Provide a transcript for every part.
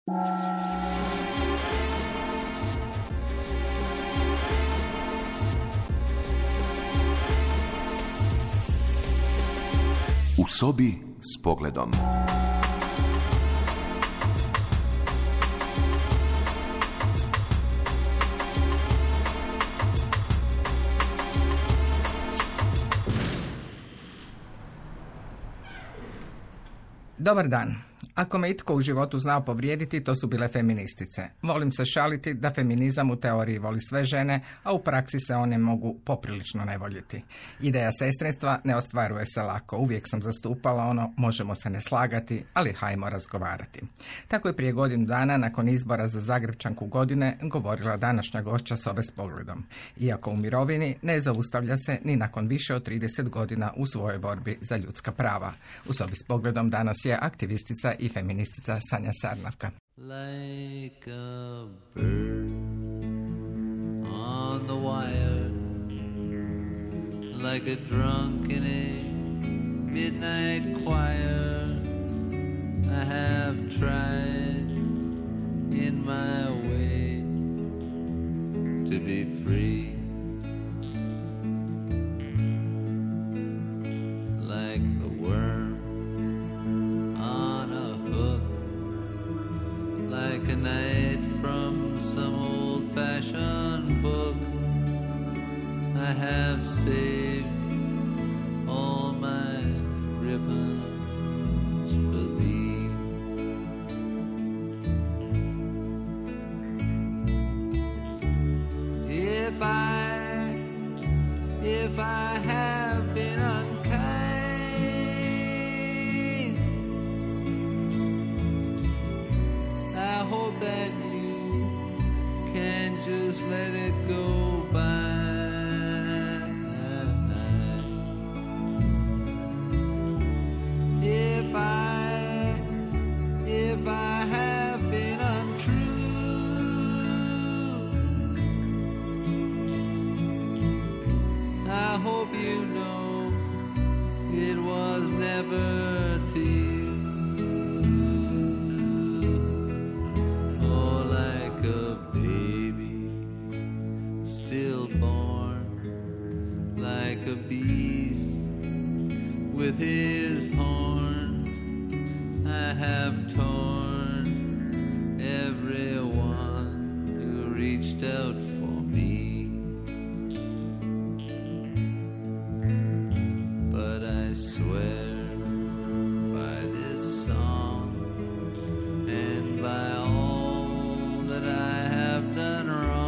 U sobi s pogledom. Dobar dan. Ako me itko u životu znao povrijediti, to su bile feministice. Volim se šaliti da feminizam u teoriji voli sve žene, a u praksi se one mogu poprilično ne voljeti. Ideja sestrinstva ne ostvaruje se lako. Uvijek sam zastupala ono, možemo se ne slagati, ali hajmo razgovarati. Tako je prije godinu dana, nakon izbora za Zagrepčanku godine, govorila današnja gošća Sobe s pogledom. Iako u mirovini, ne zaustavlja se ni nakon više od 30 godina u svojoj borbi za ljudska prava. U Sobi s pogledom danas je aktivistica i feministica Sanja Sarnavka. Like a bird on the wire, like a drunk in a midnight choir, I have tried in my way to be free. Like the worm like a night from some old-fashioned book, I have saved all my ribbons for thee. If I have been unkind, I hope that you can just let it go by. If I have been untrue, I hope you know it was never to you. Like a beast with his horn, I have torn everyone who reached out for me. But I swear by this song and by all that I have done wrong,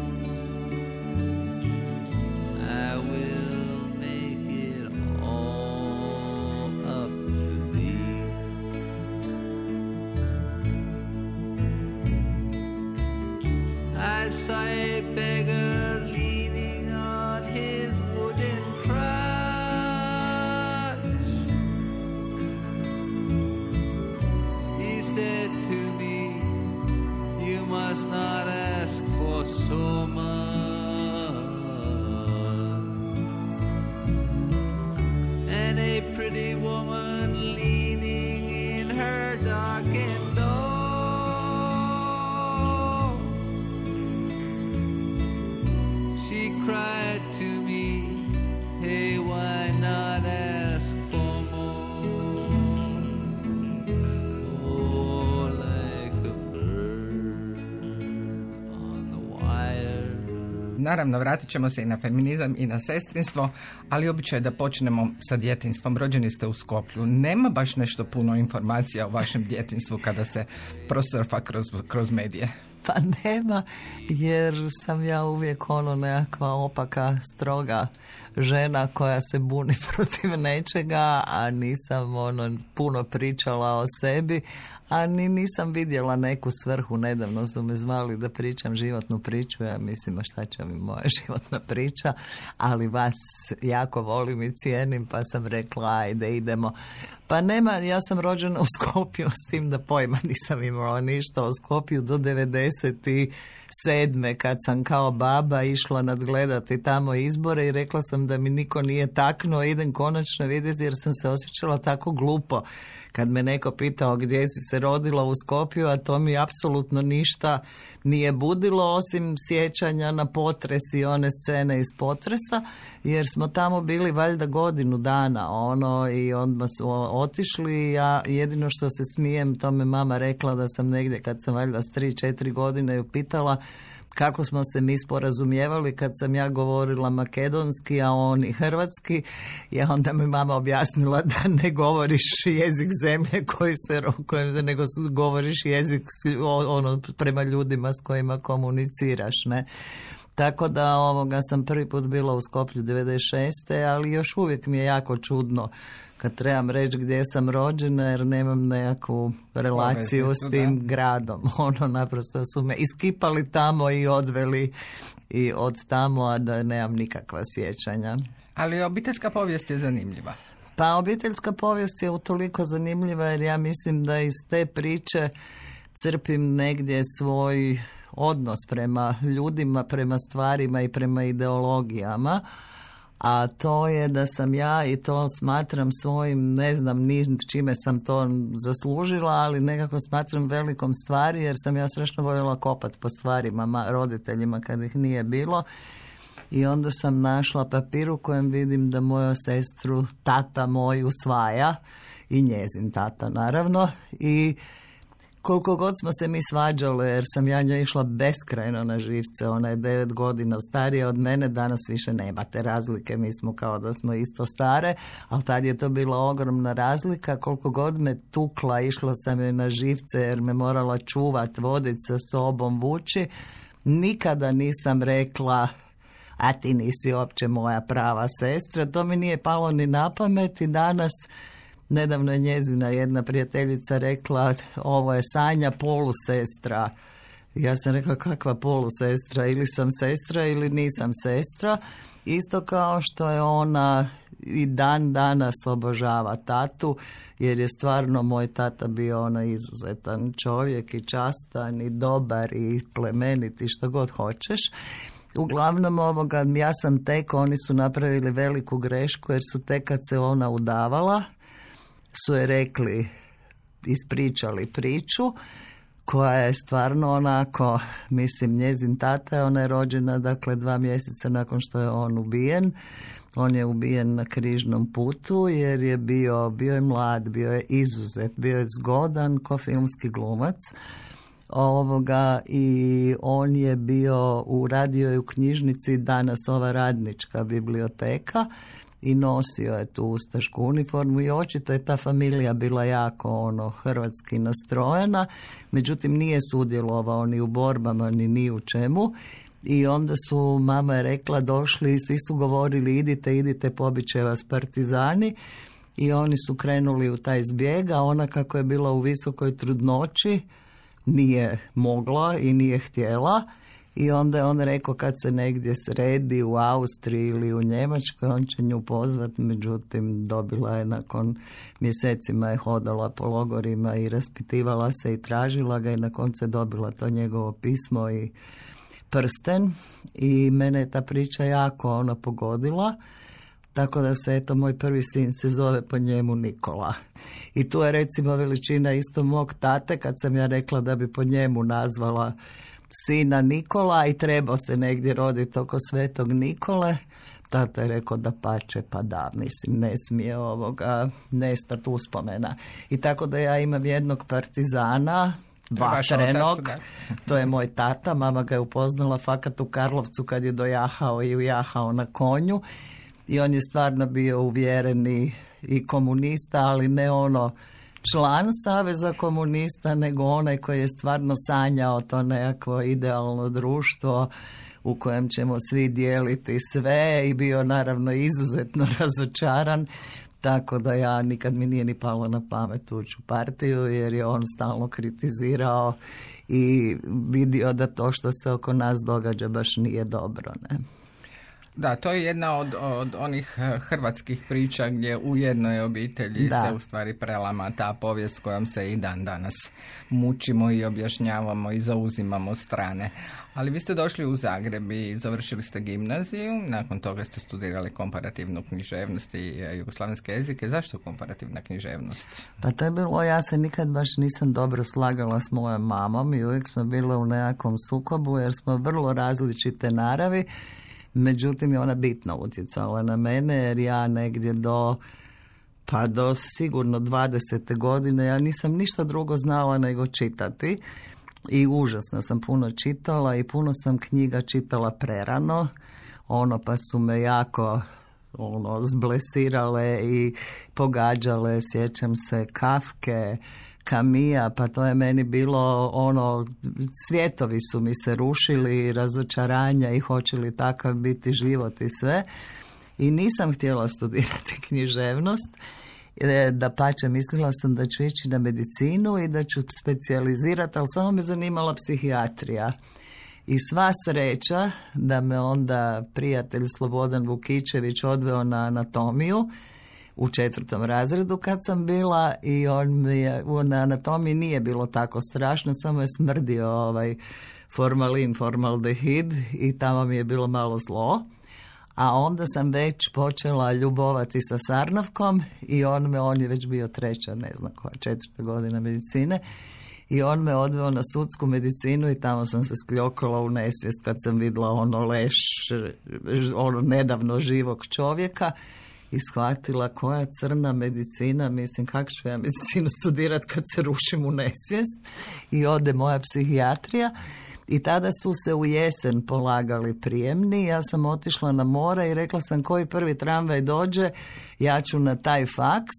I saw a beggar leaning on his wooden crutch. He said to me, you must not ask for so much. And a pretty woman leaning in her darkened door, cried to me, hey, why not ask for more? Oh, like a bird on the wire. Naravno, vratit ćemo se i na feminizam i na sestrinstvo, ali običaj je da počnemo sa djetinjstvom. Rođeni ste u Skoplju. Nema baš nešto puno informacija o vašem djetinjstvu kada se prosurfa kroz medije. Pa nema, jer sam ja uvijek nekakva opaka, stroga žena koja se buni protiv nečega, a nisam puno pričala o sebi, a nisam vidjela neku svrhu. Nedavno su me zvali da pričam životnu priču, ja mislim, a šta će mi moja životna priča, ali vas jako volim i cijenim, pa sam rekla, ajde, idemo. Pa nema, ja sam rođena u Skopju, s tim da pojma nisam imala ništa o Skopju do 97. kad sam kao baba išla nadgledati tamo izbore i rekla sam da mi niko nije taknuo, idem konačno vidjeti jer sam se osjećala tako glupo kad me neko pitao gdje si se rodila u Skopju, a to mi apsolutno ništa nije budilo osim sjećanja na potres i one scene iz potresa, jer smo tamo bili valjda godinu dana i onda su otišli. Ja jedino što se smijem, to me mama rekla da sam negdje kad sam valjda s 3-4 godine ju pitala kako smo se mi sporazumijevali kad sam ja govorila makedonski, a on i hrvatski. I onda mi mama objasnila da ne govoriš jezik zemlje nego govoriš jezik prema ljudima s kojima komuniciraš, ne. Tako da sam prvi put bila u Skoplju 96. ali još uvijek mi je jako čudno kad trebam reći gdje sam rođena jer nemam nekakvu relaciju s tim gradom. Naprosto su me iskipali tamo i odveli i od tamo, a da nemam nikakva sjećanja. Ali obiteljska povijest je zanimljiva. Pa obiteljska povijest je utoliko zanimljiva jer ja mislim da iz te priče crpim negdje svoj odnos prema ljudima, prema stvarima i prema ideologijama. A to je da sam ja, i to smatram svojim, ne znam ni čime sam to zaslužila, ali nekako smatram velikom stvari jer sam ja strašno voljela kopati po stvarima roditeljima kad ih nije bilo. I onda sam našla papir u kojem vidim da moju sestru tata moj usvaja i njezin tata naravno. I koliko god smo se mi svađale, jer sam ja njoj išla beskrajno na živce, ona je 9 godina starija od mene, danas više nema te razlike, mi smo kao da smo isto stare, ali tad je to bila ogromna razlika, koliko god me tukla, išla sam joj na živce jer me morala čuvat, voditi sa sobom, vući, nikada nisam rekla a ti nisi uopće moja prava sestra, to mi nije palo ni na pamet i danas. Nedavno je njezina jedna prijateljica rekla ovo je Sanja polusestra. Ja sam rekla kakva polusestra, ili sam sestra ili nisam sestra. Isto kao što je ona i dan danas obožava tatu jer je stvarno moj tata bio izuzetan čovjek i častan i dobar i plemenit i što god hoćeš. Uglavnom ja sam tek, oni su napravili veliku grešku jer su tek kad se ona udavala su je rekli, ispričali priču koja je stvarno onako, mislim njezin tata, ona je rođena 2 mjeseca nakon što je on ubijen. On je ubijen na križnom putu jer je bio je mlad, bio je izuzet, bio je zgodan ko filmski glumac. I on je bio radio je u knjižnici danas ova Radnička biblioteka i nosio je tu ustašku uniformu i očito je ta familija bila jako hrvatski nastrojena, međutim nije sudjelovao ni u borbama ni u čemu. I onda su, mama je rekla, došli, svi su govorili idite, pobit će vas partizani. I oni su krenuli u taj zbjeg, a ona kako je bila u visokoj trudnoći nije mogla i nije htjela. I onda je on rekao kad se negdje sredi u Austriji ili u Njemačkoj, on će nju pozvati, međutim dobila je nakon mjesecima je hodala po logorima i raspitivala se i tražila ga i na koncu je dobila to njegovo pismo i prsten i mene je ta priča jako pogodila. Tako da se, moj prvi sin se zove po njemu Nikola. I tu je recimo veličina isto mog tate, kad sam ja rekla da bi po njemu nazvala sina Nikola i trebao se negdje roditi oko Svetog Nikole. Tata je rekao da pače, pa da, mislim, ne smije nestati uspomena. I tako da ja imam jednog partizana, vatrenog, to je moj tata, mama ga je upoznala fakat u Karlovcu kad je dojahao i ujahao na konju. I on je stvarno bio uvjereni i komunista, ali ne član Saveza komunista, nego onaj koji je stvarno sanjao to nekakvo idealno društvo u kojem ćemo svi dijeliti sve i bio naravno izuzetno razočaran. Tako da ja nikad mi nije ni palo na pamet ući u partiju jer je on stalno kritizirao i vidio da to što se oko nas događa baš nije dobro, ne. Da, to je jedna od onih hrvatskih priča gdje u jednoj obitelji se u stvari prelama ta povijest kojom se i dan danas mučimo i objašnjavamo i zauzimamo strane. Ali vi ste došli u Zagreb i završili ste gimnaziju, nakon toga ste studirali komparativnu književnost i jugoslavenske jezike. Zašto komparativna književnost? Pa to je bilo, ja se nikad baš nisam dobro slagala s mojom mamom i uvijek smo bile u nekakvom sukobu jer smo vrlo različite naravi. Međutim, je ona bitno utjecala na mene jer ja negdje do sigurno 20. godine ja nisam ništa drugo znala nego čitati i užasno sam puno čitala i puno sam knjiga čitala prerano, pa su me jako zblesirale i pogađale, sjećam se Kafke, Kamija, pa to je meni bilo svijetovi su mi se rušili, razočaranja i hoće li takav biti život i sve. I nisam htjela studirati književnost, dapače mislila sam da ću ići na medicinu i da ću specijalizirati, ali samo me zanimala psihijatrija. I sva sreća da me onda prijatelj Slobodan Vukičević odveo na anatomiju, u 4. razredu kad sam bila i na anatomiji nije bilo tako strašno, samo je smrdio formaldehid i tamo mi je bilo malo zlo. A onda sam već počela ljubovati sa Sarnavkom i on je već bio 3. ne znam koja, 4. godina medicine i on me odveo na sudsku medicinu i tamo sam se skljokala u nesvijest kad sam vidjela leš nedavno živog čovjeka. I shvatila koja crna medicina, mislim kako ću ja medicinu studirati kad se rušim u nesvijest i ode moja psihijatrija. I tada su se u jesen polagali prijemni, ja sam otišla na more i rekla sam koji prvi tramvaj dođe, ja ću na taj faks,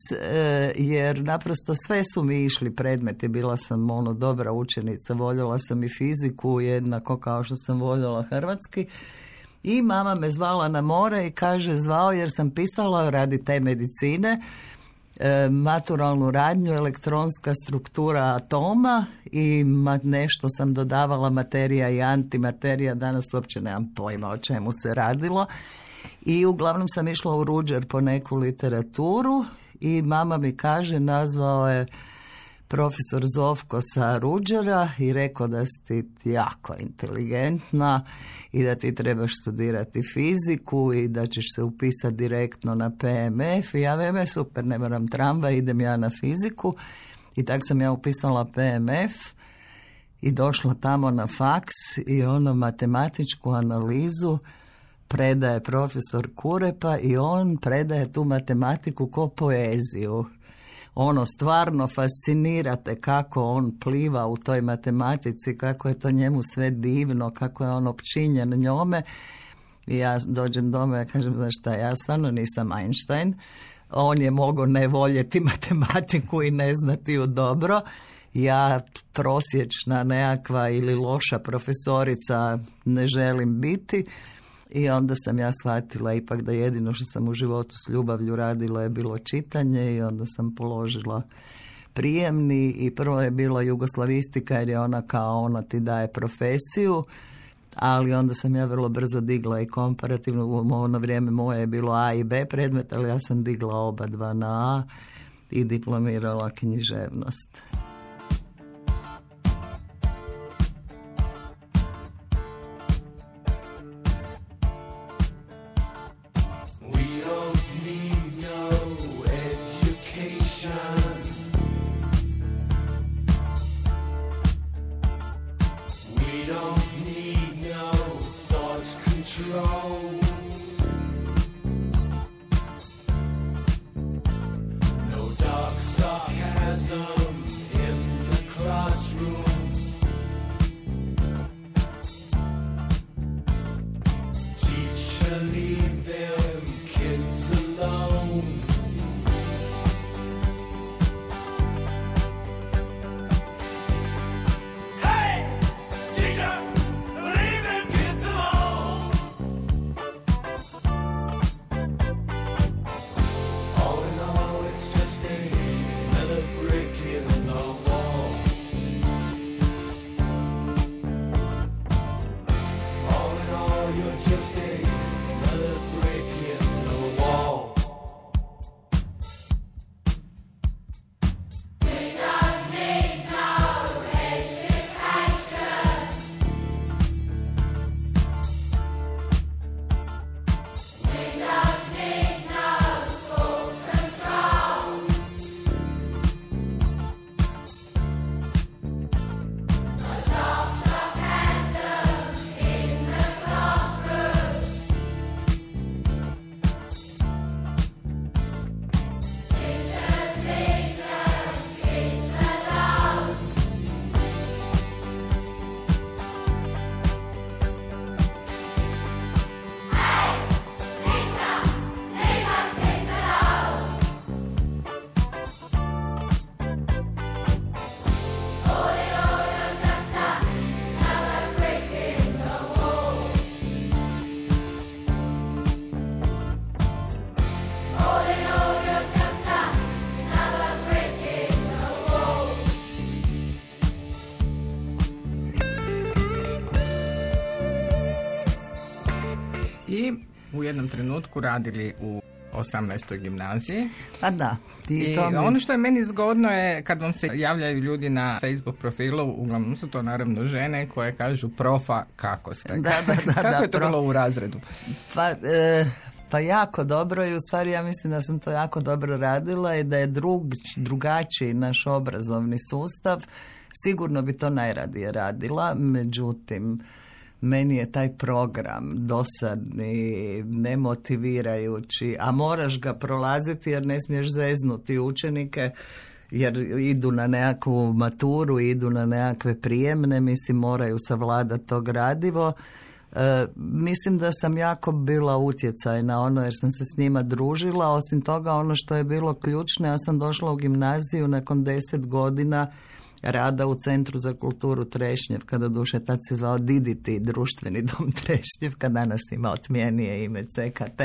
jer naprosto sve su mi išli predmeti, bila sam dobra učenica, voljela sam i fiziku jednako kao što sam voljela hrvatski. I mama me zvala na more i kaže zvao jer sam pisala radi te medicine maturalnu radnju, elektronska struktura atoma i nešto sam dodavala materija i antimaterija, danas uopće nemam pojma o čemu se radilo. I uglavnom sam išla u Ruđer po neku literaturu i mama mi kaže, nazvao je profesor Zovko sa Ruđera i rekao da si ti jako inteligentna i da ti trebaš studirati fiziku i da ćeš se upisati direktno na PMF i ja veme super, ne moram tramvaj, idem ja na fiziku i tak sam ja upisala PMF i došla tamo na faks i matematičku analizu predaje profesor Kurepa i on predaje tu matematiku ko poeziju. Stvarno fascinirate kako on pliva u toj matematici, kako je to njemu sve divno, kako je on opčinjen njome. I ja dođem doma i kažem, znaš šta, ja stvarno nisam Einstein. On je mogao ne voljeti matematiku i ne znati ju dobro. Ja prosječna nekakva ili loša profesorica ne želim biti. I onda sam ja shvatila ipak da jedino što sam u životu s ljubavlju radila je bilo čitanje i onda sam položila prijemni i prvo je bila jugoslavistika jer je ona ti daje profesiju, ali onda sam ja vrlo brzo digla i komparativno, u ono vrijeme moje je bilo A i B predmet, ali ja sam digla oba dva na A i diplomirala književnost. Teacher! u jednom trenutku radili u 18. gimnaziji. Pa da. I ono što je meni zgodno je kad vam se javljaju ljudi na Facebook profilu, uglavnom su to naravno žene koje kažu profa kako ste. Kako je to bilo u razredu? Pa jako dobro i u stvari ja mislim da sam to jako dobro radila i da je drugačiji naš obrazovni sustav. Sigurno bi to najradije radila, međutim meni je taj program dosadni, nemotivirajući, a moraš ga prolaziti jer ne smiješ zeznuti učenike jer idu na nekakvu maturu, idu na nekakve prijemne, mislim moraju savladati to gradivo. Mislim da sam jako bila utjecajna ono jer sam se s njima družila. Osim toga ono što je bilo ključno, ja sam došla u gimnaziju nakon 10 godina rada u Centru za kulturu Trešnjevka, doduše tad se zvao Diditi, društveni dom Trešnjevka, danas ima otmijenije ime CKT.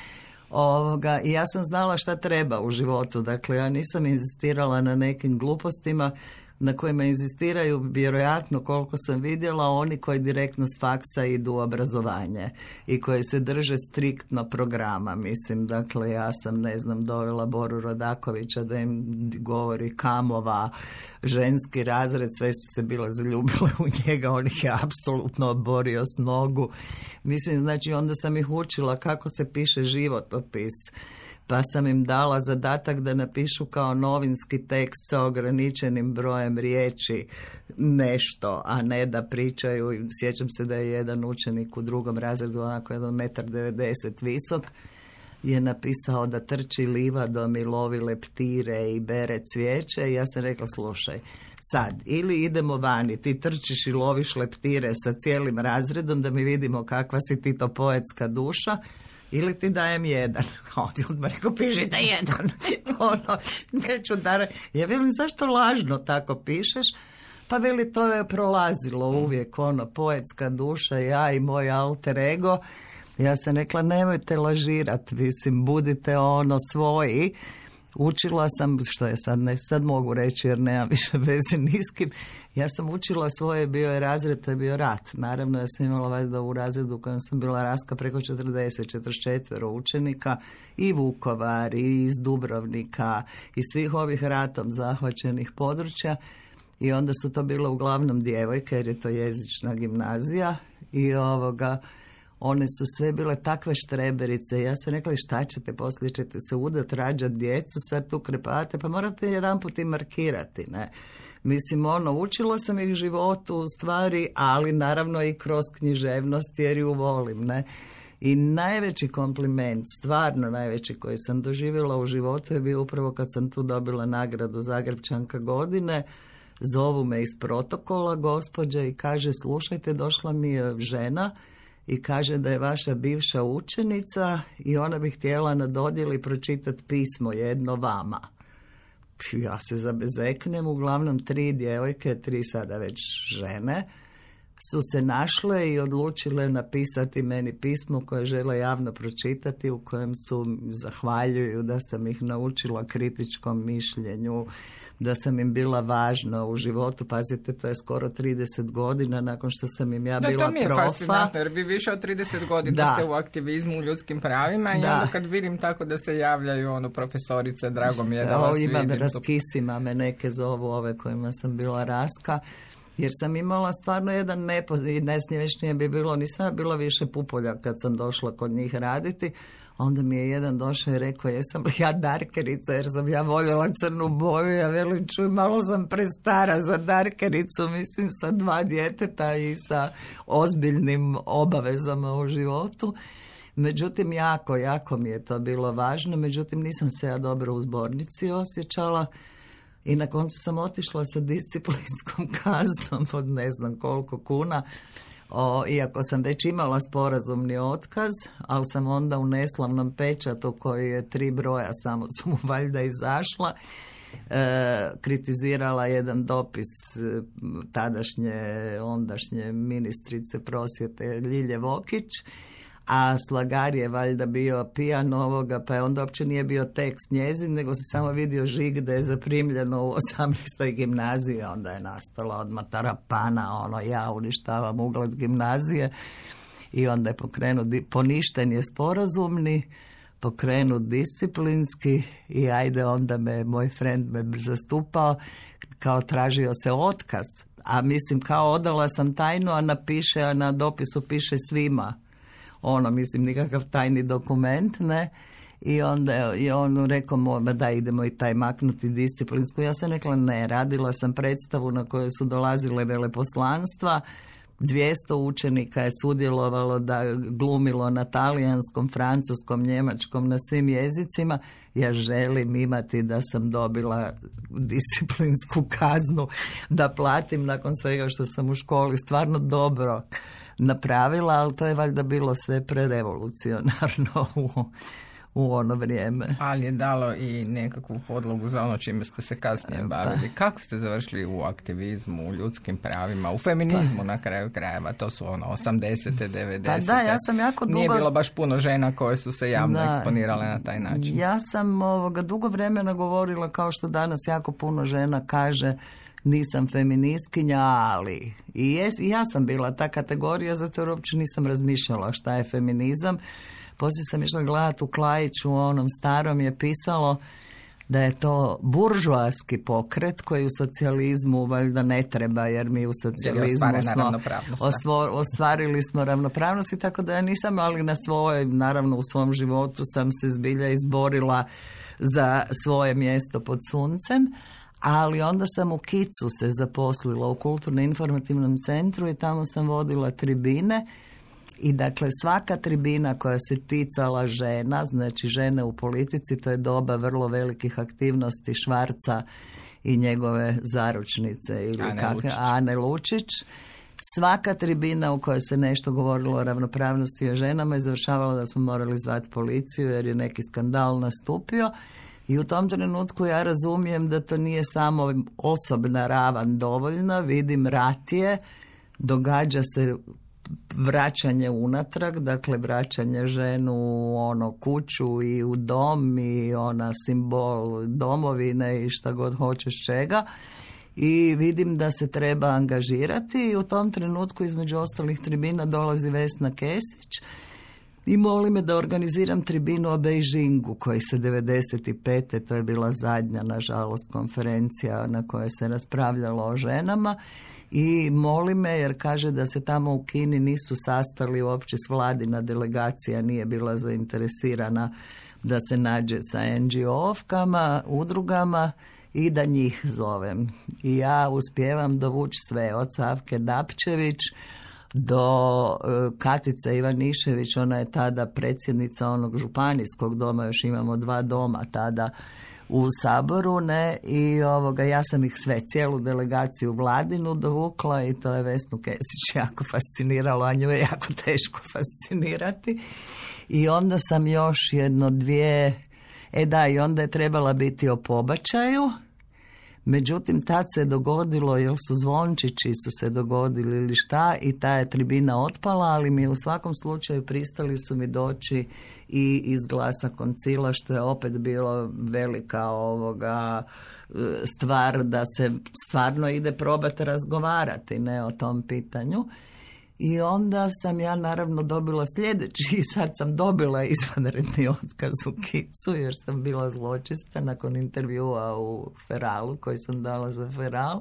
I ja sam znala šta treba u životu, dakle ja nisam inzistirala na nekim glupostima na kojima inzistiraju vjerojatno koliko sam vidjela oni koji direktno s faksa idu u obrazovanje i koji se drže striktno programa. Mislim, dakle, ja sam, dovela Boru Rodakovića da im govori kamova, ženski razred, sve su se bile zaljubile u njega, on ih je apsolutno oborio s nogu. Mislim, znači, onda sam ih učila kako se piše životopis. Pa sam im dala zadatak da napišu kao novinski tekst sa ograničenim brojem riječi nešto, a ne da pričaju. Sjećam se da je jedan učenik u drugom razredu, onako 1,90 m visok, je napisao da trči livadom i lovi leptire i bere cvijeće. I ja sam rekla, slušaj, sad ili idemo vani, ti trčiš i loviš leptire sa cijelim razredom da mi vidimo kakva si ti to poetska duša, ili ti dajem jedan. Odmah rekao, pišite jedan. Neću da... Ja velim, zašto lažno tako pišeš? Pa veli, to je prolazilo uvijek, poetska duša, ja i moj alter ego. Ja sam rekla, nemojte lažirati, mislim, budite svoji. Učila sam, što je sad mogu reći jer nemam više veze ni s kim. Ja sam učila svoje, bio je razred, to je bio rat. Naravno, ja sam imala valjda u razredu u kojem sam bila raska preko 44 učenika, i Vukovar, i iz Dubrovnika, i svih ovih ratom zahvaćenih područja. I onda su to bile uglavnom djevojke, jer je to jezična gimnazija. I one su sve bile takve štreberice. Ja sam rekla, šta ćete, poslije ćete se udat, rađat djecu, sad tu krepate, pa morate jedanput i markirati, ne. Mislim, učila sam ih životu u stvari, ali naravno i kroz književnost jer ju volim, ne. I najveći kompliment, stvarno najveći koji sam doživjela u životu je bio upravo kad sam tu dobila nagradu Zagrepčanka godine. Zovu me iz protokola gospođa i kaže, slušajte, došla mi je žena i kaže da je vaša bivša učenica i ona bi htjela na dodjeli pročitati pismo jedno vama. Ja se zabezeknem, uglavnom 3 djevojke, 3 sada već žene, su se našle i odlučile napisati meni pismo koje žele javno pročitati, u kojem su zahvaljuju da sam ih naučila kritičkom mišljenju, da sam im bila važna u životu. Pazite, to je skoro 30 godina nakon što sam im ja bila profa. To mi je fascinantno, jer vi više od 30 godina ste u aktivizmu u ljudskim pravima i onda kad vidim tako da se javljaju profesorice, drago mi je da vas vidim. Raskisima me neke zovu, ove kojima sam bila raska. Jer sam imala stvarno jedan najsmješnije bi bilo, nisam bila više pupolja kad sam došla kod njih raditi. Onda mi je jedan došao i rekao, jesam li ja darkerica jer sam ja voljela crnu boju. Ja velim, čuj, malo sam prestara za darkericu, mislim, sa 2 djeteta i sa ozbiljnim obavezama u životu. Međutim, jako mi je to bilo važno. Međutim, nisam se ja dobro u zbornici osjećala. I na koncu sam otišla sa disciplinskom kaznom od ne znam koliko kuna, iako sam već imala sporazumni otkaz, ali sam onda u neslavnom pečatu koji je 3 broja, samo su mu valjda izašla, kritizirala jedan dopis ondašnje ministrice prosvjete Ljilje Vokić, a slagar je valjda bio pijan ovoga, pa je onda uopće nije bio tekst njezin, nego se samo vidio žig da je zaprimljeno u 18. gimnaziji, onda je nastala odmah tarapana, ja uništavam ugled gimnazije. I onda je poništen je sporazumni, pokrenut disciplinski i ajde onda moj friend me zastupao, kao tražio se otkaz. A mislim kao odala sam tajnu, a na dopisu piše svima. Mislim nikakav tajni dokument, ne. I onda je on rekao da idemo i taj maknuti disciplinsku. Ja sam rekla ne, radila sam predstavu na kojoj su dolazile veleposlanstva, 200 učenika je sudjelovalo da glumilo na talijanskom, francuskom, njemačkom, na svim jezicima. Ja želim imati da sam dobila disciplinsku kaznu, da platim nakon svega što sam u školi stvarno dobro napravila, ali to je valjda bilo sve prerevolucionarno u ono vrijeme. Ali je dalo i nekakvu podlogu za ono čime ste se kasnije bavili. Kako ste završili u aktivizmu, u ljudskim pravima, u feminizmu na kraju krajeva? To su 80. 90. Pa da, ja sam jako dugo... Nije bilo baš puno žena koje su se javno eksponirale na taj način. Ja sam dugo vremena govorila, kao što danas jako puno žena kaže, nisam feministkinja, ali i ja sam bila ta kategorija, zato jer uopće nisam razmišljala šta je feminizam. Poslije sam išla gledati u Klajiću, u onom starom je pisalo da je to buržoaski pokret koji u socijalizmu valjda ne treba, jer mi u socijalizmu ostvarili smo ravnopravnost i tako da ja nisam, ali naravno u svom životu sam se zbilja izborila za svoje mjesto pod suncem. Ali onda sam u Kicu se zaposlila u Kulturno-informativnom centru i tamo sam vodila tribine. I dakle svaka tribina koja se ticala žena, znači žene u politici, to je doba vrlo velikih aktivnosti Švarca i njegove zaručnice ili Ane Lučić. Svaka tribina u kojoj se nešto govorilo o ravnopravnosti i o ženama je završavala da smo morali zvati policiju jer je neki skandal nastupio. I u tom trenutku ja razumijem da to nije samo osobna ravan dovoljna, vidim rat je, događa se vraćanje unatrag, dakle vraćanje ženu u kuću i u dom i ona simbol domovine i šta god hoćeš čega. I vidim da se treba angažirati i u tom trenutku između ostalih tribina dolazi Vesna Kesić i moli me da organiziram tribinu o Beijingu koji se 95. to je bila zadnja, nažalost, konferencija na kojoj se raspravljalo o ženama i moli me jer kaže da se tamo u Kini nisu sastali uopće s vladina delegacija, nije bila zainteresirana da se nađe sa NGO-ovkama, udrugama i da njih zovem. I ja uspijevam dovući sve od Savke Dapčević do Katice Ivanišević, ona je tada predsjednica onog županijskog doma, još imamo 2 doma tada u Saboru, ne, i ja sam ih sve, cijelu delegaciju vladinu dovukla i to je Vesnu Kesić jako fasciniralo, a nju je jako teško fascinirati. I onda sam još 1-2, i onda je trebala biti o pobačaju. Međutim, tad se dogodilo, jer su zvončići su se dogodili ili šta, i ta je tribina otpala, ali mi u svakom slučaju pristali su mi doći i iz Glasa Koncila, što je opet bilo velika stvar da se stvarno ide probati razgovarati, ne, o tom pitanju. I onda sam ja naravno dobila sljedeći, sad sam dobila izvanredni otkaz u Kicu jer sam bila zločista nakon intervjua u Feralu koji sam dala za Feral,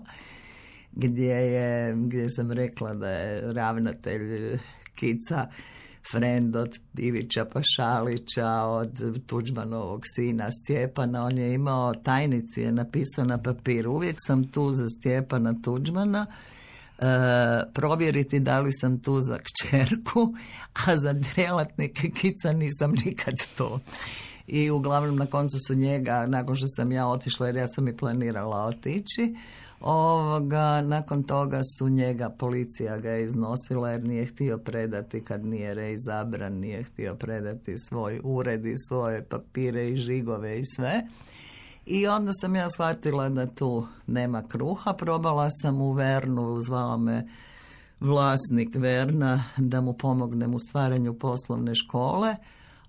gdje sam rekla da je ravnatelj Kica friend od Ivića Pašalića, od Tuđmanovog sina Stjepana. On je imao, tajnici je napisao na papiru, uvijek sam tu za Stjepana Tuđmana, provjeriti da li sam tu za kćerku, a za djelatnike Kica nisam nikad to. I uglavnom na koncu su njega, nakon što sam ja otišla, jer ja sam i planirala otići, nakon toga su njega, policija ga je iznosila jer nije htio predati, kad nije reizabran, nije htio predati svoj ured i svoje papire i žigove i sve. I onda sam ja shvatila da tu nema kruha, probala sam u Vernu, zvao me vlasnik Verna da mu pomognem u stvaranju poslovne škole,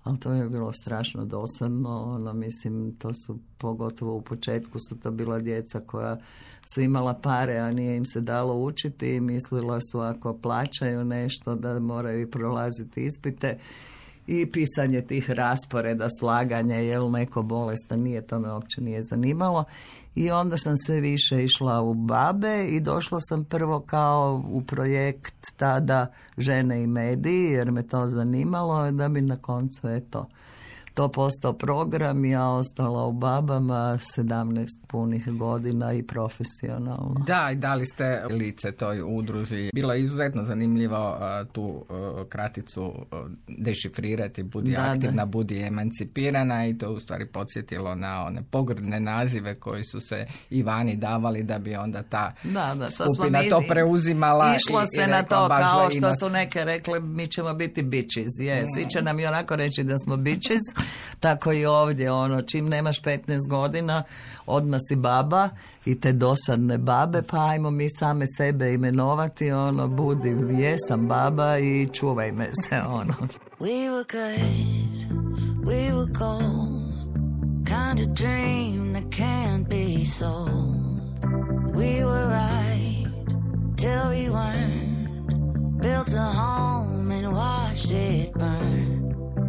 ali to mi je bilo strašno dosadno. Mislim, to su pogotovo u početku su to bila djeca koja su imala pare, a nije im se dalo učiti i mislila su ako plaćaju nešto da moraju prolaziti ispite i pisanje tih rasporeda, slaganje, jel neko bolestan, to me uopće nije zanimalo. I onda sam sve više išla u babe i došla sam prvo kao u projekt tada Žene i mediji, jer me to zanimalo, da bi na koncu to postao program i ja ostala u babama 17 punih godina i profesionalno. Da, i dali ste lice toj udruzi. Bilo je izuzetno zanimljivo tu kraticu dešifrirati, budi aktivna, budi emancipirana, i to u stvari podsjetilo na one pogrdne nazive koji su se Ivani davali da bi onda ta skupina to preuzimala. Išlo se na to kao što su neke rekle, mi ćemo biti bitches. Svi će nam i onako reći da smo bitches. Tako i ovdje, čim nemaš 15 godina, odmah si baba i te dosadne babe, pa ajmo mi same sebe imenovati, budi, jesam baba i čuvaj me se, We were good, we were gold, kind of dream that can't be sold. We were right, till we weren't, built a home and watched it burn.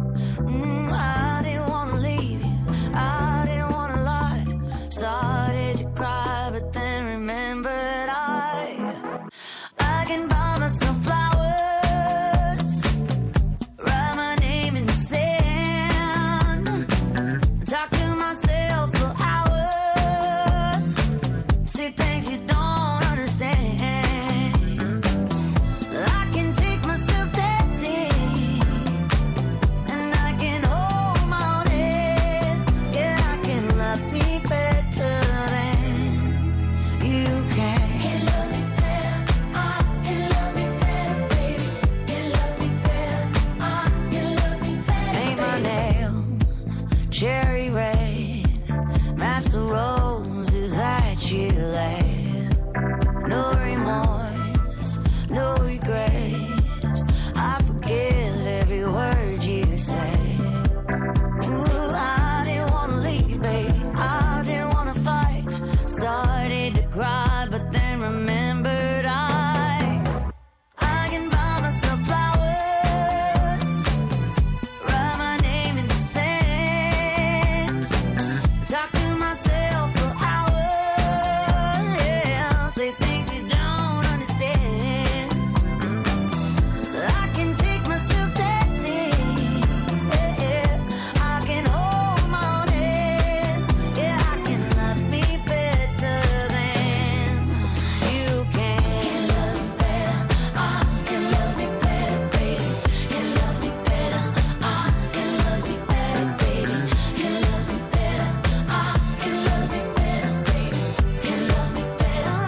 I didn't want to leave you, I didn't want to lie. Started to cry, but then remembered I can buy myself flowers, write my name in the sand, talk to myself for hours, see things you don't understand. I can take myself dancing, and I can hold my own head. Yeah, I can love me better than you can. Can love me better, I can love me better, baby. Can love me better, I can love me better. Paint my nails cherry red, match the roses that you laid. No remorse, no regret, I forgive every word you say. Ooh, I didn't want to leave, babe, I didn't want to fight. Started to cry, but then remembered I can buy myself flowers, write my name in the sand, talk to myself for hours, yeah, say things you don't understand. I can take myself dancing, yeah, I can hold my own head, yeah, I can love me better than you can. Can love me better, I can love me better, baby. Can love me better, I can love me better, baby. Can love me better, I can love me better, baby. Can love me better,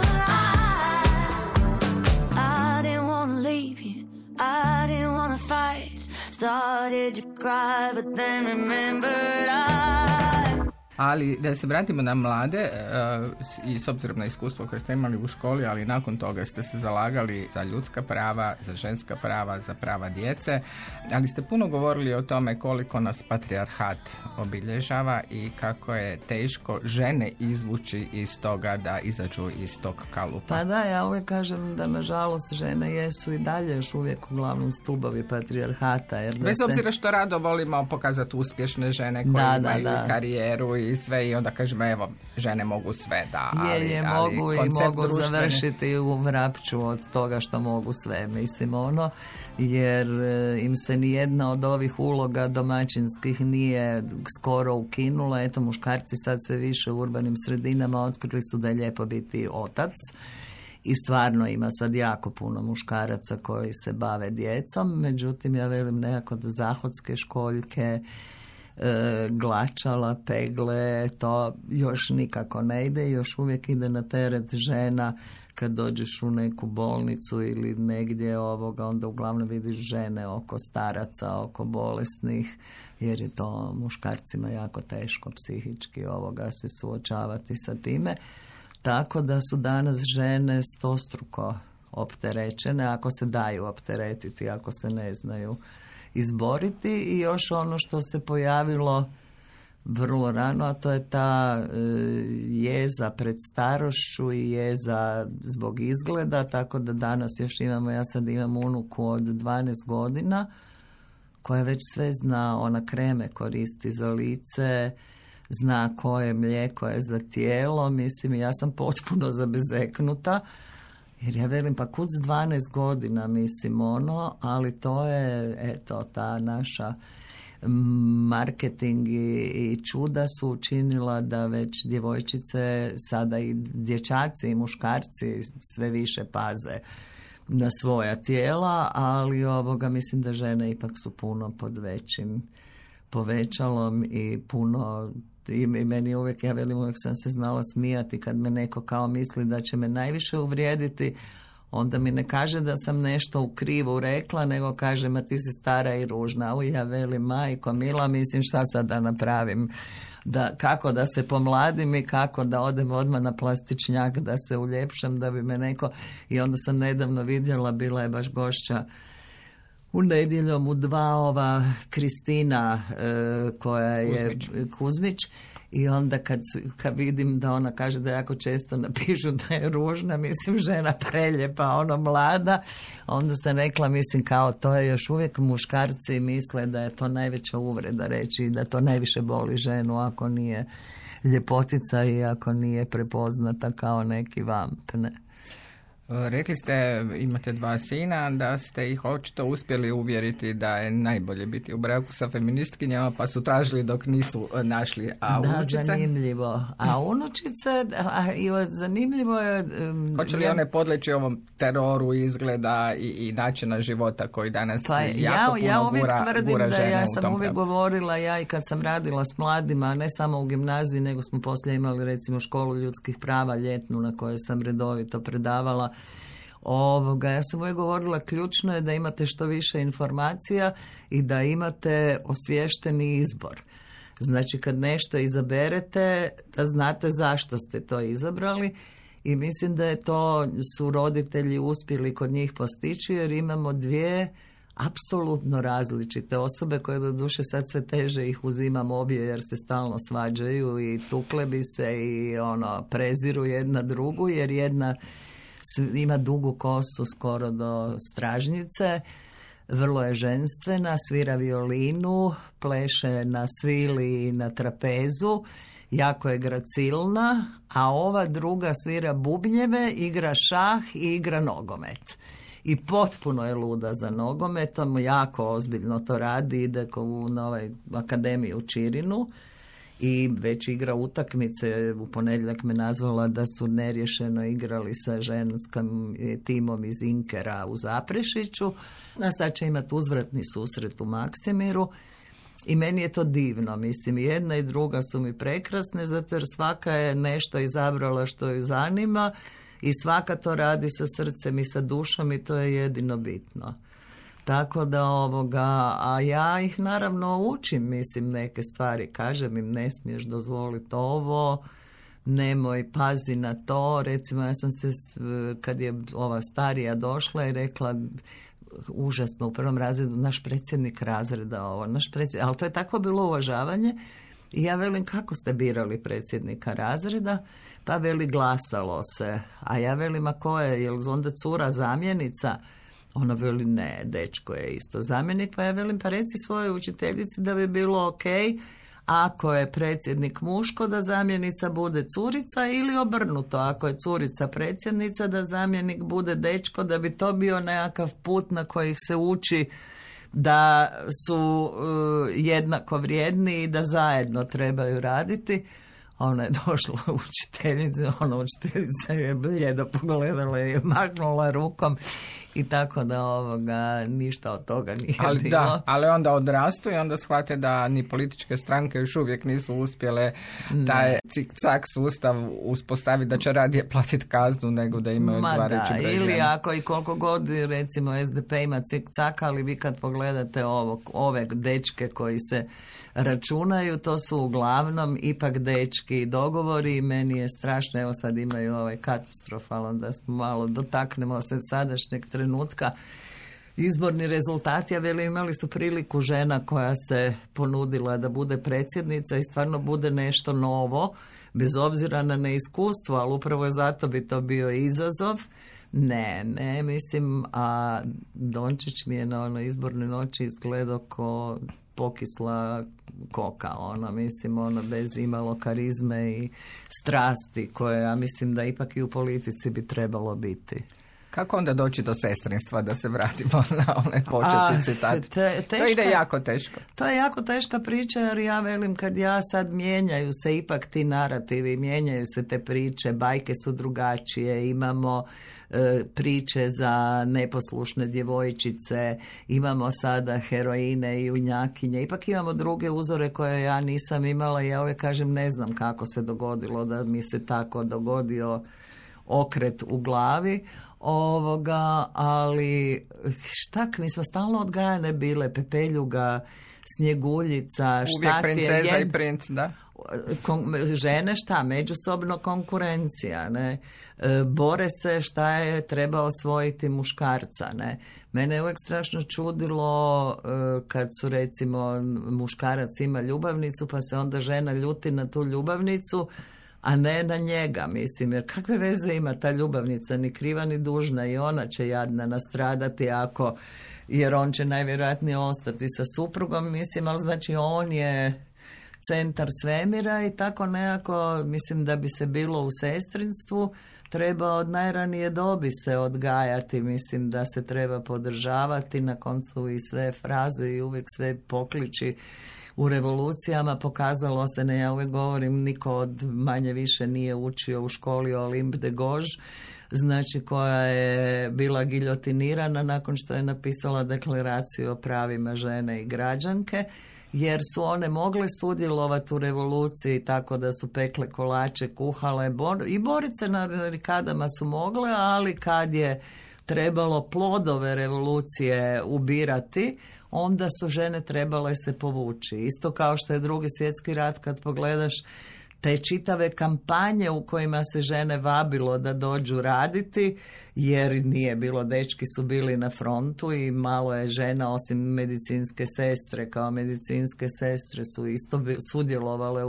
I didn't want to leave you, I didn't want to fight. Started to cry, but then remembered Ali da se vratimo na mlade i s obzirom na iskustvo koje ste imali u školi, ali nakon toga ste se zalagali za ljudska prava, za ženska prava, za prava djece, ali ste puno govorili o tome koliko nas patrijarhat obilježava i kako je teško žene izvući iz toga da izađu iz tog kalupa. Pa da, ja uvijek kažem da nažalost žene jesu i dalje još uvijek uglavnom stubovi patrijarhata. Jer bez obzira što rado volimo pokazati uspješne žene koje imaju karijeru i sve, i onda kažemo evo, žene mogu sve, ali mogu i mogu završiti u vrapću od toga što mogu sve, mislim jer im se nijedna od ovih uloga domaćinskih nije skoro ukinula. Eto, muškarci sad sve više u urbanim sredinama otkrili su da je lijepo biti otac. I stvarno ima sad jako puno muškaraca koji se bave djecom, međutim ja velim nekako da zahodske školjke, glačala, pegle, to još nikako ne ide, još uvijek ide na teret žena. Kad dođeš u neku bolnicu ili negdje onda uglavnom vidiš žene oko staraca, oko bolesnih, jer je to muškarcima jako teško psihički se suočavati sa time. Tako da su danas žene stostruko opterećene, ako se daju opteretiti, ako se ne znaju izboriti. I još ono što se pojavilo vrlo rano, a to je ta jeza pred starošću i jeza zbog izgleda, tako da danas još imamo, ja sad imam unuku od 12 godina koja već sve zna, ona kreme koristi za lice, zna koje mlijeko je za tijelo, mislim, ja sam potpuno zabezeknuta, jer ja velim, pa kud s 12 godina, mislim, ali to je, eto, ta naša marketing i čuda su učinila da već djevojčice, sada i dječaci i muškarci sve više paze na svoja tijela, ali mislim da žene ipak su puno pod većim povećalom i puno, i meni uvijek, ja velim, uvijek sam se znala smijati kad me neko kao misli da će me najviše uvrijediti, onda mi ne kaže da sam nešto u krivu rekla, nego kaže, ma ti si stara i ružna. Ja velim, majko mila, mislim, šta sad da napravim? Kako da se pomladim i kako da odem odmah na plastičnjak, da se uljepšam, da bi me neko... I onda sam nedavno vidjela, bila je baš gošća u nedjeljom u 2 Kristina koja je Kuzmić. I onda kad vidim da ona kaže da jako često napišu da je ružna, mislim, žena preljepa, mlada, onda sam rekla, mislim, kao to je još uvijek, muškarci misle da je to najveća uvreda reći i da to najviše boli ženu ako nije ljepotica i ako nije prepoznata kao neki vamp, ne. Rekli ste, imate 2 sina, da ste ih očito uspjeli uvjeriti da je najbolje biti u braku sa feministkinjama, pa su tražili dok nisu našli. A unučice? Da, zanimljivo. A unučice, zanimljivo je... Hoće li one podleći ovom teroru izgleda i načina života koji danas jako puno gura žene ja u sam tom uvijek pravcu? govorila, ja i kad sam radila s mladima, ne samo u gimnaziji, nego smo poslije imali recimo školu ljudskih prava ljetnu na kojoj sam redovito predavala. Ja sam uvijek govorila, ključno je da imate što više informacija i da imate osviješteni izbor. Znači kad nešto izaberete, da znate zašto ste to izabrali, i mislim da je to su roditelji uspjeli kod njih postići, jer imamo 2 apsolutno različite osobe koje doduše sad sve teže ih uzimam obje jer se stalno svađaju i tukle bi se i preziru jedna drugu, jer jedna ima dugu kosu skoro do stražnjice, vrlo je ženstvena, svira violinu, pleše na svili i na trapezu, jako je gracilna, a ova druga svira bubnjeve, igra šah i igra nogomet. I potpuno je luda za nogometom, jako ozbiljno to radi, ide na akademiju u Čirinu i već igra utakmice. U ponedjeljak me nazvala da su nerješeno igrali sa ženskim timom iz Inkera u Zaprešiću, a sad će imati uzvratni susret u Maksimiru. I meni je to divno, mislim, jedna i druga su mi prekrasne, zato jer svaka je nešto izabrala što ju zanima i svaka to radi sa srcem i sa dušom i to je jedino bitno. Tako da a ja ih naravno učim, mislim, neke stvari, kažem im, ne smiješ dozvoliti ovo, nemoj, pazi na to. Recimo, ja sam se, kad je ova starija došla i rekla, užasno, u prvom razredu, naš predsjednik razreda ali to je takvo bilo uvažavanje. I ja velim, kako ste birali predsjednika razreda? Pa veli, glasalo se. A ja velim, a ko je? Je li onda cura zamjenica? Ona veli, ne, dečko je isto zamjenik. Pa ja velim, pa reci svojoj učiteljici da bi bilo ok ako je predsjednik muško, da zamjenica bude curica, ili obrnuto, ako je curica predsjednica, da zamjenik bude dečko, da bi to bio nekakav put na koji se uči da su jednako vrijedni i da zajedno trebaju raditi. Ona je došla učiteljica, učiteljica je blijedo pogledala i mahnula rukom i tako da ništa od toga nije bilo. Ali onda odrastu i onda shvate da ni političke stranke još uvijek nisu uspjele taj cik-cak sustav uspostaviti, da će radije platiti kaznu nego da imaju odgovarajući broj. Ili ako i koliko god, recimo SDP ima cik-cak, ali vi kad pogledate ove dečke koji se računaju, to su uglavnom ipak dečki dogovori i meni je strašno, evo sad imaju katastrofalan, da smo malo dotaknemo se sadašnjeg trenutka. izborni rezultati, ja velim, imali su priliku žena koja se ponudila da bude predsjednica i stvarno bude nešto novo, bez obzira na neiskustvo, ali upravo je zato bi to bio izazov. Ne, mislim, a Dončić mi je na onoj izbornoj noći izgledao ko pokisla koka, mislim, bez imalo karizme i strasti koje, ja mislim da ipak i u politici bi trebalo biti. Kako onda doći do sestrinstva, da se vratimo na onaj početni citat? To ide jako teško. To je jako teška priča, jer ja velim, kad ja sad mijenjaju se ipak ti narativi, mijenjaju se te priče, bajke su drugačije, imamo priče za neposlušne djevojčice, imamo sada heroine i junjakinje, ipak imamo druge uzore koje ja nisam imala i ja uvijek kažem ne znam kako se dogodilo da mi se tako dogodio okret u glavi, ali mi smo stalno odgajane bile, Pepeljuga, Snjeguljica, uvijek princeza i princ, da? Žene međusobno konkurencija, ne? Bore se šta je treba osvojiti muškarca, ne? Mene je uvijek strašno čudilo kad su recimo muškarac ima ljubavnicu pa se onda žena ljuti na tu ljubavnicu, a ne na njega, mislim, jer kakve veze ima ta ljubavnica, ni kriva ni dužna, i ona će jadna nastradati jer on će najvjerojatnije ostati sa suprugom, mislim, ali znači on je centar svemira i tako nekako, mislim da bi se bilo u sestrinstvu, treba od najranije dobi se odgajati, mislim da se treba podržavati, na koncu i sve fraze i uvijek sve pokliči u revolucijama pokazalo se, ne, ja uvijek govorim, niko od manje više nije učio u školi Olympe de Gouges, znači koja je bila giljotinirana nakon što je napisala deklaraciju o pravima žene i građanke, jer su one mogle sudjelovati u revoluciji tako da su pekle kolače, kuhale i borice na barikadama su mogle, ali kad je trebalo plodove revolucije ubirati, onda su žene trebale se povući. Isto kao što je Drugi svjetski rat, kad pogledaš te čitave kampanje u kojima se žene vabilo da dođu raditi, jer nije bilo, dečki su bili na frontu i malo je žena, osim medicinske sestre, kao medicinske sestre su isto sudjelovale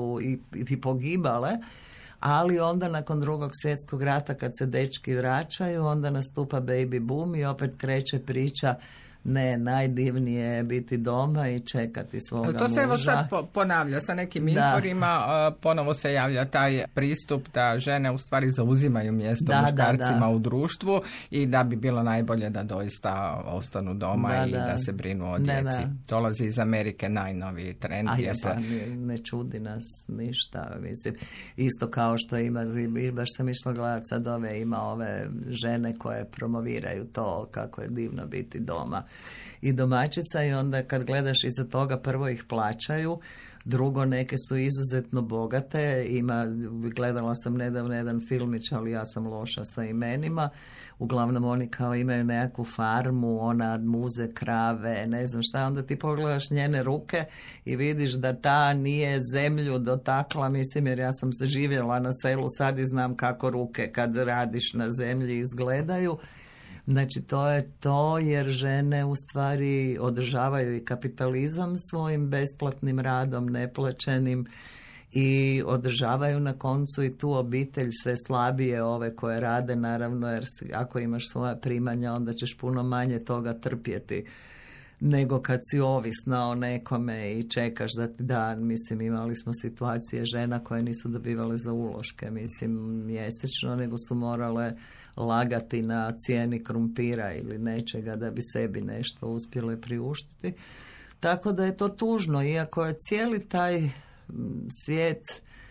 i pogibale, ali onda nakon Drugog svjetskog rata kad se dečki vraćaju, onda nastupa baby boom i opet kreće priča ne, najdivnije je biti doma i čekati svoga muža. To se evo sad ponavlja sa nekim izborima, ponovo se javlja taj pristup da žene u stvari zauzimaju mjesto muškarcima u društvu i da bi bilo najbolje da doista ostanu doma i da se brinu o djeci. Dolazi iz Amerike najnoviji trend. Ne čudi nas ništa, mislim. Isto kao što ima, baš sam išla gledati sad ima ove žene koje promoviraju to kako je divno biti doma i domaćica, i onda kad gledaš iza toga, prvo ih plaćaju, drugo neke su izuzetno bogate, gledala sam nedavno jedan filmić, ali ja sam loša sa imenima, uglavnom oni kao imaju nekakvu farmu, ona muze krave, ne znam šta, onda ti pogledaš njene ruke i vidiš da ta nije zemlju dotakla, mislim, jer ja sam se živjela na selu sad i znam kako ruke kad radiš na zemlji izgledaju. Znači to je to, jer žene u stvari održavaju i kapitalizam svojim besplatnim radom, neplaćenim, i održavaju na koncu i tu obitelj, sve slabije ove koje rade, naravno, jer ako imaš svoja primanja onda ćeš puno manje toga trpjeti nego kad si ovisna o nekome i čekaš da ti da, mislim, imali smo situacije žena koje nisu dobivale za uloške, mislim, mjesečno, nego su morale lagati na cijeni krumpira ili nečega da bi sebi nešto uspjele priuštiti. Tako da je to tužno, iako je cijeli taj svijet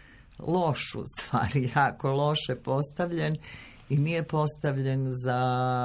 loš, u stvari, jako loše postavljen i nije postavljen za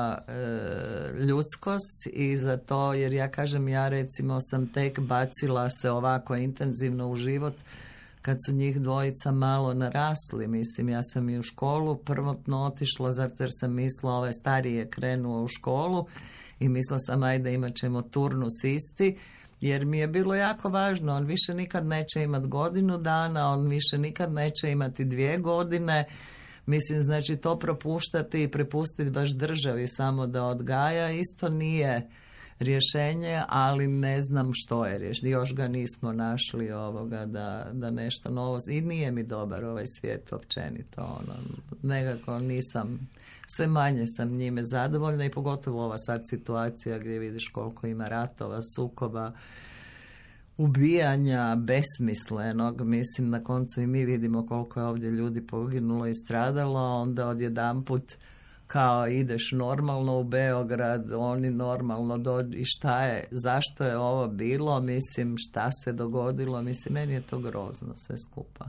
ljudskost i za to, jer ja kažem, ja recimo sam tek bacila se ovako intenzivno u život kad su njih dvojica malo narasli. Mislim, ja sam i u školu prvotno otišla zato jer sam mislila, ovaj stariji je krenuo u školu i mislila sam, ajde, imat ćemo turnus isti, jer mi je bilo jako važno, on više nikad neće imati godinu dana, on više nikad neće imati 2 godine, mislim, znači to propuštati i prepustiti baš državi samo da odgaja, isto nije rješenje, ali ne znam što je rješenje. Još ga nismo našli da nešto novo... I nije mi dobar ovaj svijet općenito. Nekako nisam... Sve manje sam njime zadovoljna i pogotovo ova sad situacija gdje vidiš koliko ima ratova, sukoba, ubijanja besmislenog. Mislim, na koncu i mi vidimo koliko je ovdje ljudi poginulo i stradalo, onda odjedanput kao ideš normalno u Beograd, oni normalno dođu i šta je, zašto je ovo bilo, mislim, šta se dogodilo, mislim, meni je to grozno sve skupa.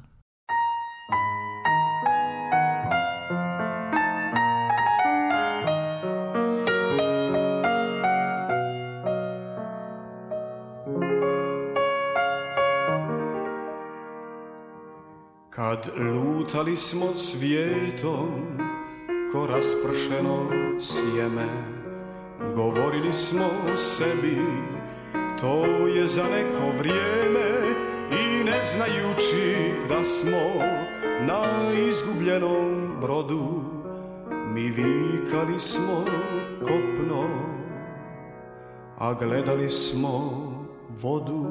Kad lutali smo svijetom ko raspršeno sjeme, govorili smo sebi to je za neko vrijeme i ne znajući da smo na izgubljenom brodu, mi vikali smo kopno, a gledali smo vodu.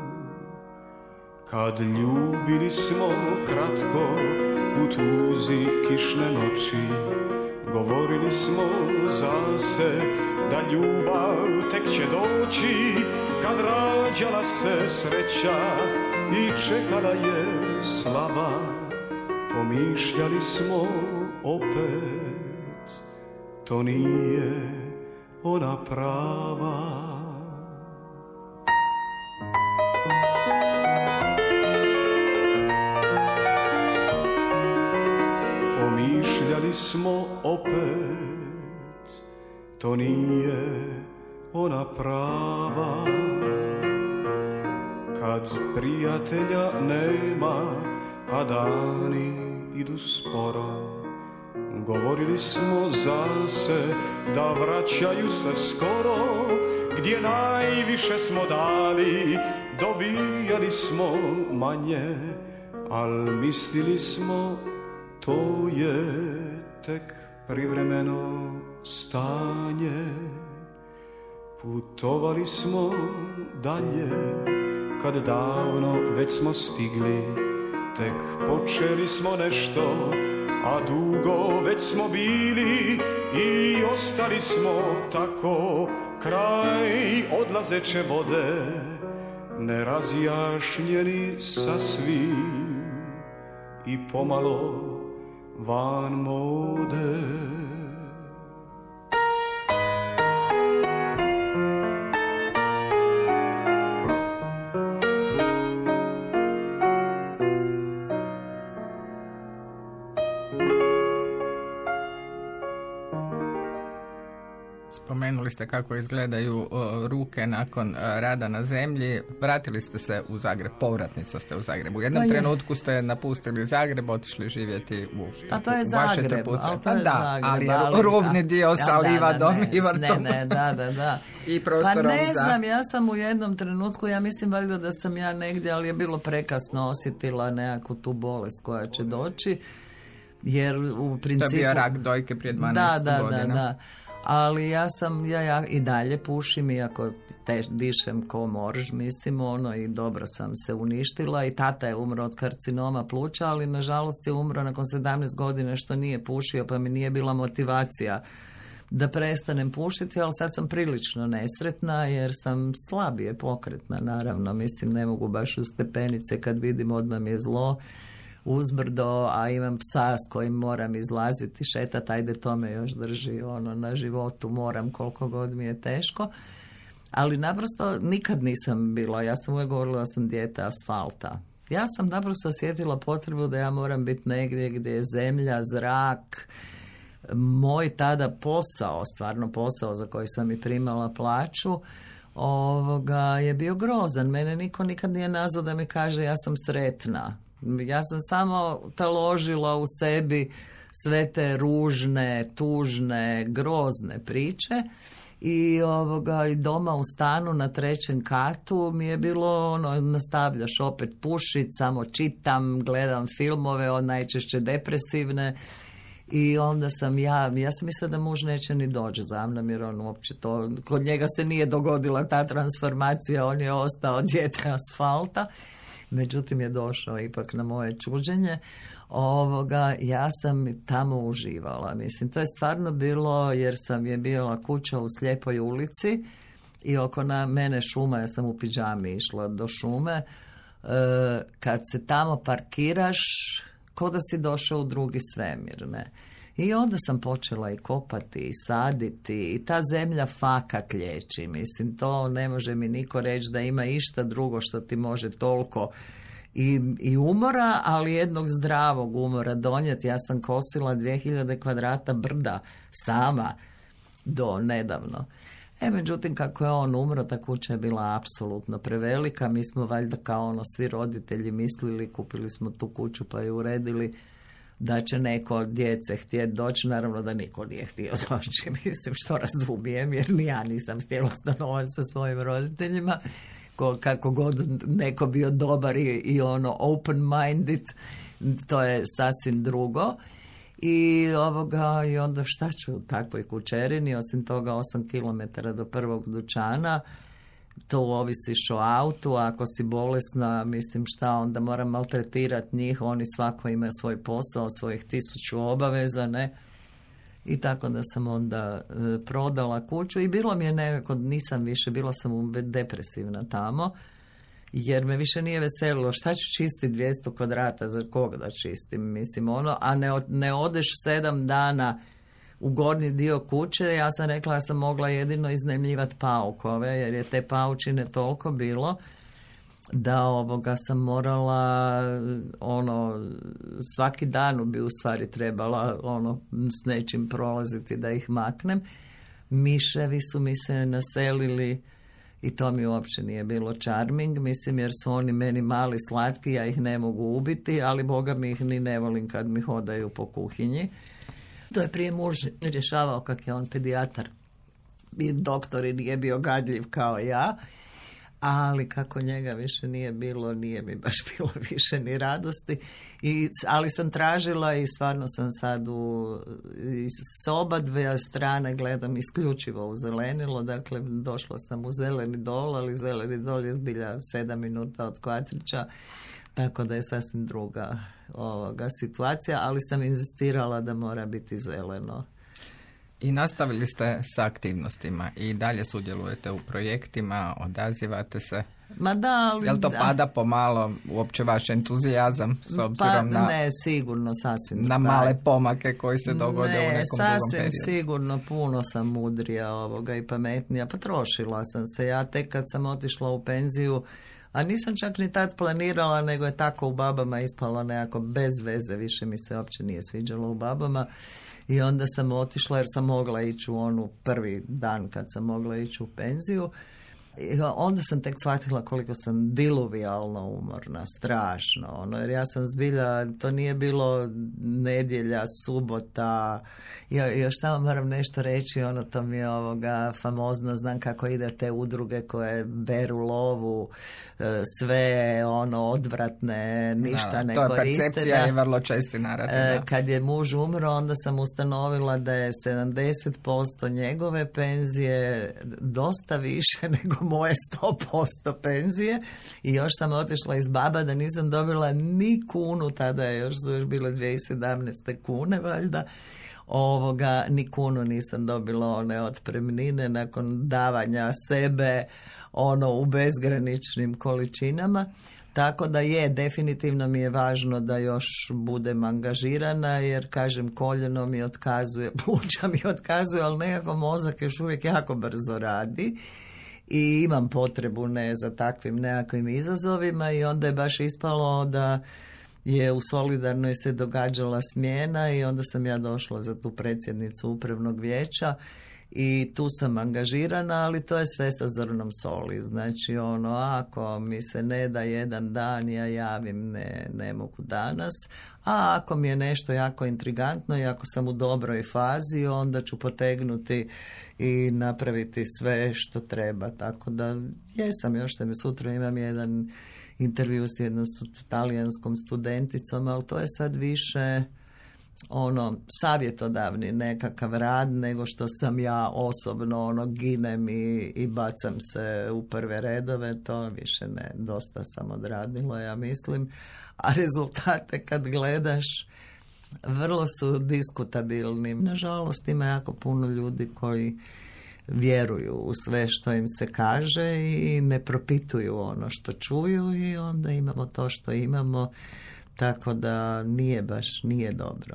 Kad ljubili smo kratko u tuzi kišne noći, govorili smo za se da ljubav tek će doći, kad rađala se sreća i čekala je slava, pomišljali smo opet, to nije ona prava. Pomišljali smo opet, to nije ona prava. Kad prijatelja nema, a dani idu sporo, govorili smo za se da vraćaju se skoro, gdje najviše smo dali, dobijali smo manje, al mislili smo to je tek privremeno stanje. Putovali smo dalje, kad davno već smo stigli, tek počeli smo nešto, a dugo već smo bili i ostali smo tako kraj odlazeće vode, nerazjašnjeni sasvim i pomalo van mode. Spomenuli ste kako izgledaju ruke nakon rada na zemlji. Vratili ste se u Zagreb, povratnica ste u Zagrebu. U jednom trenutku ste napustili Zagreb, otišli živjeti u vaše Trpuce. Ali rubni dio sa Livadom i vrtom. Da. I prostorom ne znam, ja sam u jednom trenutku, ja mislim valjda da sam ja negdje, ali je bilo prekasno, osjetila nekakvu tu bolest koja će doći. Jer u principu... To je bio rak dojke prije 12 godina. Da. Ali ja i dalje pušim, iako dišem ko morž, mislim, i dobro sam se uništila i tata je umro od karcinoma pluća, ali nažalost je umro nakon 17 godina što nije pušio, pa mi nije bila motivacija da prestanem pušiti, ali sad sam prilično nesretna jer sam slabije pokretna, naravno, mislim, ne mogu baš u stepenice kad vidim odmah mi je zlo, uzbrdo, a imam psa s kojim moram izlaziti, šetat, ajde to me još drži na životu, moram koliko god mi je teško, ali naprosto nikad nisam bila, ja sam uvijek govorila da sam dijete asfalta. Ja sam naprosto osjetila potrebu da ja moram biti negdje gdje je zemlja, zrak, moj tada posao, stvarno posao za koji sam i primala plaću, je bio grozan. Mene niko nikad nije nazvao da mi kaže ja sam sretna. Ja sam samo taložila u sebi sve te ružne, tužne, grozne priče i doma u stanu na 3. katu mi je bilo nastavljaš opet pušit, samo čitam, gledam filmove, najčešće depresivne I onda sam ja sam mislila da muž neće ni doći za mnom, jer on uopće to, kod njega se nije dogodila ta transformacija, on je ostao dijete asfalta. Međutim je došao ipak na moje čuđenje. Ja sam tamo uživala. Mislim, to je stvarno bilo, jer je bila kuća u slijepoj ulici i oko mene šuma, ja sam u pidžami išla do šume. Kad se tamo parkiraš, ko da si došao u drugi svemir, ne? I onda sam počela i kopati i saditi i ta zemlja fakat liječi. Mislim, to ne može mi niko reći da ima išta drugo što ti može toliko i umora, ali jednog zdravog umora donijeti. Ja sam kosila 2000 kvadrata brda sama do nedavno. Međutim, kako je on umro, ta kuća je bila apsolutno prevelika. Mi smo valjda kao svi roditelji mislili, kupili smo tu kuću pa je uredili da će neko od djece htjeti doći. Naravno da niko nije htio doći, mislim, što razumijem, jer ni ja nisam htjela stanovati sa svojim roditeljima. Kako god neko bio dobar i open-minded, to je sasvim drugo. I onda šta ću u takvoj kućerini, osim toga 8 km do prvog dućana, to ovisiš o autu, ako si bolesna, mislim šta, onda moram maltretirati njih, oni svako ima svoj posao, svojih 1000 obaveza, ne? I tako da sam onda prodala kuću i bilo mi je nekako, nisam više, bila sam depresivna tamo, jer me više nije veselilo. Šta ću čistiti 200 kvadrata, za koga da čistim, mislim, a ne odeš 7 dana u gornji dio kuće. Ja sam rekla da sam mogla jedino iznajmljivati paukove, jer je te paučine toliko bilo da sam morala svaki dan bi u stvari trebala s nečim prolaziti da ih maknem. Miševi su mi se naselili i to mi uopće nije bilo charming, mislim, jer su oni meni mali, slatki, ja ih ne mogu ubiti, ali boga mi ih ni ne volim kad mi hodaju po kuhinji. To je prije muž rješavao, kak je on pedijatar i doktor i nije bio gadljiv kao ja, ali kako njega više nije bilo, nije mi baš bilo više ni radosti. Ali sam tražila i stvarno sam sad s oba dve strane gledam isključivo u zelenilo. Dakle, došla sam u Zeleni dol, ali Zeleni dol je zbilja 7 minuta od Kvatrića, tako da je sasvim druga situacija, ali sam inzistirala da mora biti zeleno. I nastavili ste sa aktivnostima i dalje sudjelujete u projektima, odazivate se. Ma da, ali... Jel to pada pomalo uopće vaš entuzijazam s obzirom na... Ne, sigurno, sasvim. Na male pomake koji se dogode u nekom drugom periodu. Ne, sigurno, puno sam mudrija i pametnija. Potrošila sam se. Ja tek kad sam otišla u penziju, a nisam čak ni tad planirala, nego je tako u Babama ispalo nekako bez veze. Više mi se uopće nije sviđalo u Babama. I onda sam otišla jer sam mogla ići u prvi dan kad sam mogla ići u penziju. I onda sam tek shvatila koliko sam diluvijalno umorna, strašno. Jer ja sam zbilja, to nije bilo nedjelja, subota. Još samo moram nešto reći, to mi je famozno, znam kako ide te udruge koje beru lovu, sve odvratne, ništa ne koriste. To je percepcija i vrlo česti narativ. Kad je muž umro, onda sam ustanovila da je 70% njegove penzije dosta više nego moje 100% penzije, i još sam otišla iz Baba da nisam dobila ni kunu, tada su još bile 2017. kune valjda, ni kunu nisam dobila one otpremnine nakon davanja sebe u bezgraničnim količinama. Tako da definitivno mi je važno da još budem angažirana, jer kažem, koljeno mi otkazuje, pluća mi otkazuje, ali nekako mozak još uvijek jako brzo radi i imam potrebu za takvim nekakvim izazovima, i onda je baš ispalo da je u Solidarnoj se događala smjena i onda sam ja došla za tu predsjednicu upravnog vijeća i tu sam angažirana, ali to je sve sa zrnom soli. Znači, ako mi se ne da jedan dan, ja javim ne mogu danas, a ako mi je nešto jako intrigantno i ako sam u dobroj fazi, onda ću potegnuti i napraviti sve što treba. Tako da jesam, još sutra imam jedan intervju s jednom talijanskom studenticom, ali to je sad više savjetodavni nekakav rad, nego što sam ja osobno ginem i bacam se u prve redove, to više ne, dosta sam odradila, ja mislim, a rezultate kad gledaš vrlo su diskutabilni. Nažalost ima jako puno ljudi koji vjeruju u sve što im se kaže i ne propituju ono što čuju i onda imamo to što imamo, tako da nije dobro.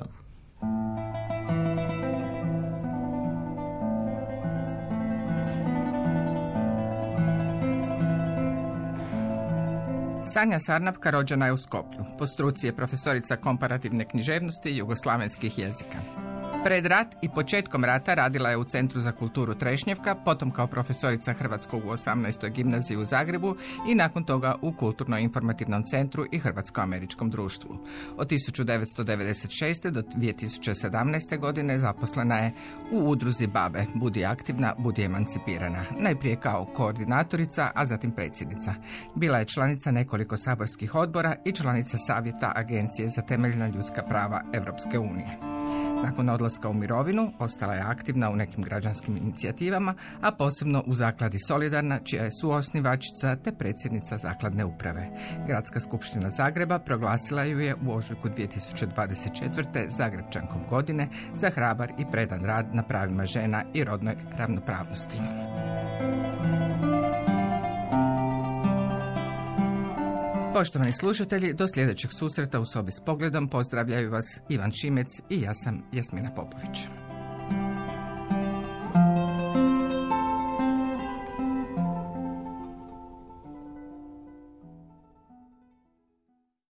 Sanja Sarnavka rođena je u Skoplju. Po struci je profesorica komparativne književnosti i jugoslavenskih jezika. Pred rat i početkom rata radila je u Centru za kulturu Trešnjevka, potom kao profesorica hrvatskog u 18. gimnaziji u Zagrebu i nakon toga u Kulturno-informativnom centru i Hrvatsko-američkom društvu. Od 1996. do 2017. godine zaposlena je u udruzi Babe, Budi aktivna, budi emancipirana. Najprije kao koordinatorica, a zatim predsjednica. Bila je članica nekoliko saborskih odbora i članica savjeta Agencije za temeljna ljudska prava Europske unije. Nakon odlaska u mirovinu ostala je aktivna u nekim građanskim inicijativama, a posebno u zakladi Solidarna, čija je suosnivačica te predsjednica zakladne uprave. Gradska skupština Zagreba proglasila ju je u ožujku 2024. Zagrebčankom godine za hrabar i predan rad na pravima žena i rodnoj ravnopravnosti. Poštovani slušatelji, do sljedećeg susreta u Sobi s pogledom pozdravljaju vas Ivan Šimec i ja sam Jasmina Popović.